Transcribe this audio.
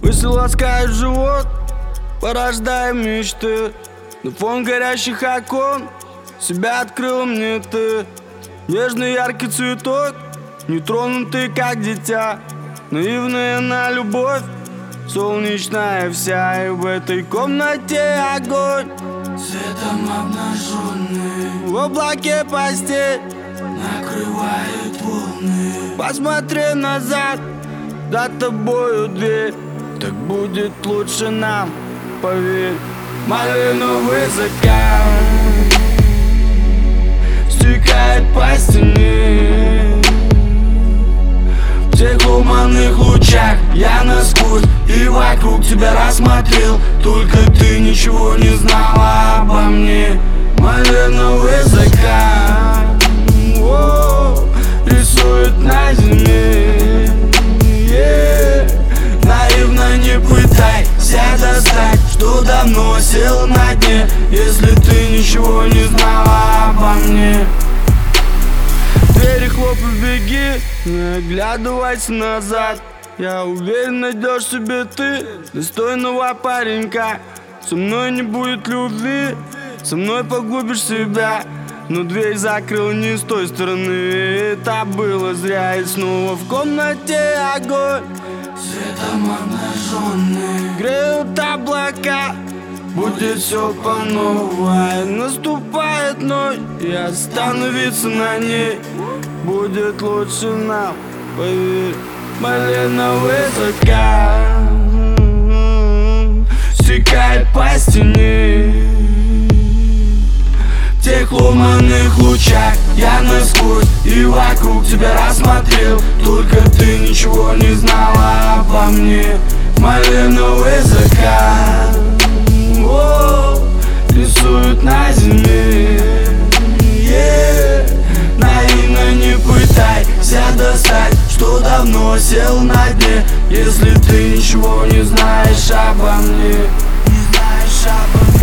Мысли ласкают живот, порождая мечты. На фон горящих окон себя открыла мне ты. Нежный яркий цветок, нетронутый как дитя. Наивная на любовь, солнечная вся. И в этой комнате огонь, Светом обнаженный, в облаке постель накрывает волны. Посмотри назад, за тобою дверь. Так будет лучше нам, поверь. Малиновый закат стекает по стене. В тех туманных лучах я насквозь и вокруг тебя рассмотрел. Только ты ничего не знала обо мне. Малиновый закат рисует на земле. Наивно не пытайся достать, что давно сел на дне. Если ты ничего не знала обо мне. Двери хлопай, беги, не оглядывайся назад. Я уверен, найдешь себе ты достойного паренька. Со мной не будет любви, со мной погубишь себя. Но дверь закрыл не с той стороны, это было зря. И снова в комнате огонь, Светом обнаженный, греют облака. Будет все по новой, наступает ночь, и остановиться на ней будет лучше нам, поверь. Малиновый закат стекает по стене. В тех ломаных лучах я насквозь и вокруг тебя рассмотрел. Только ты ничего не знала обо мне. Малиновый закат рисует на земле. Наивно не пытайся достать, что давно сел на дне. Если ты ничего не знаешь обо мне, не знаешь обо мне.